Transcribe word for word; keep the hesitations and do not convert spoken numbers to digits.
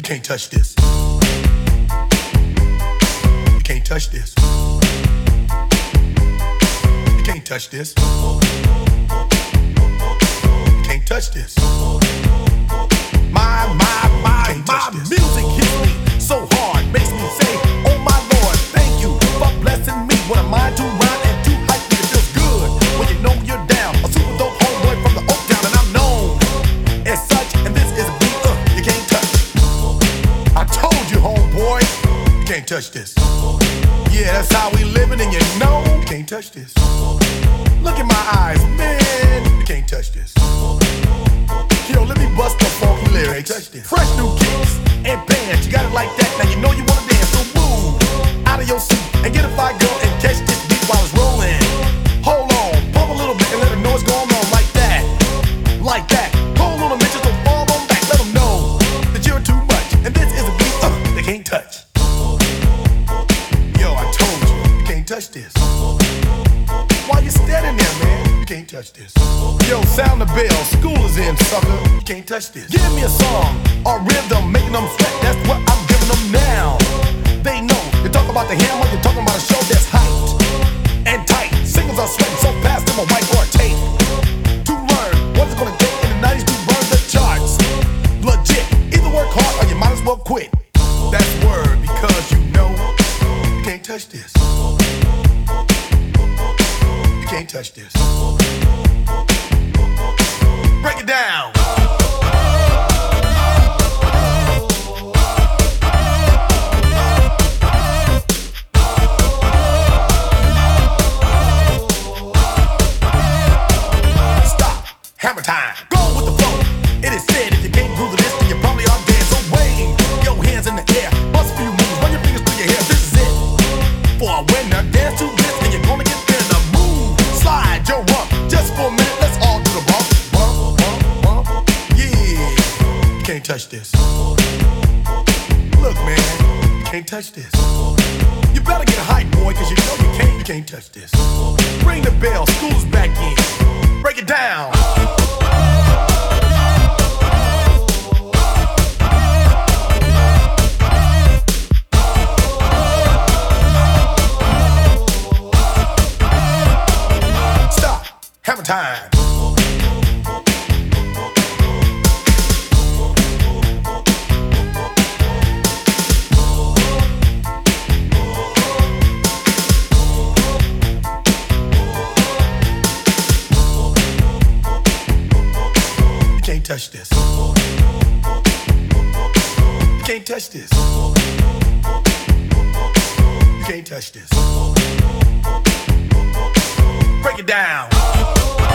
can't touch this. You can't touch this. You can't touch this. You can't touch this. My, my, my, my music hits me so hard, makes me say, oh my Lord, thank you for blessing me. What am I to rhyme and to hype me? It feels good when you know you're down. A super dope homeboy from the Oak Town, and I'm known as such. And this is a beat uh, you can't touch. I told you, homeboy, you can't touch this. Yeah, that's how we living, and you know you can't touch this. Look in my eyes, man, you can't touch this. Yo, let me bust the funky lyrics. Fresh new kicks and bands, you got it like that. Now you know you wanna dance, so move out of your seat and get a fire girl and catch this beat while it's rolling. Hold on, pump a little bit and let them know what's going on like that, like that. Hold on a minute, just don't fall on back. Let them know that you're too much, and this is a beat uh, they can't touch. Yo, I told you, you can't touch this. Why you standing there, man? You can't touch this. Yo, sound the bell, school is in, sucker. You can't touch this. Give me a song or rhythm, making them sweat. That's what I'm giving them now. They know. You talk about the hammer, you're talking about a show that's hyped and tight. Singles are sweating so fast, them a whiteboard tape. To learn what it's gonna take in the nineties to burn the charts. Legit. Either work hard or you might as well quit. That's word, because you know you can't touch this. You can't touch this. Break it down. Stop. Hammer time. Go with the flow. It is said if you can't groove to this, then you probably are dead. So wave your hands in the air. Bust a few moves. Run your fingers through your hair. This is it. For a winner, dance to this, and you're gonna get there. The move. Slide your rump. Just for a minute, let's all do the bump. Bump, bump, bump. Yeah. You can't touch this. Look, man, you can't touch this. You better get hype, boy, cause you know you can't, you can't touch this. Ring the bell, school's back in. Break it down. Stop. Hammer time. You can't touch this. You can't touch this. You can't touch this. Break it down.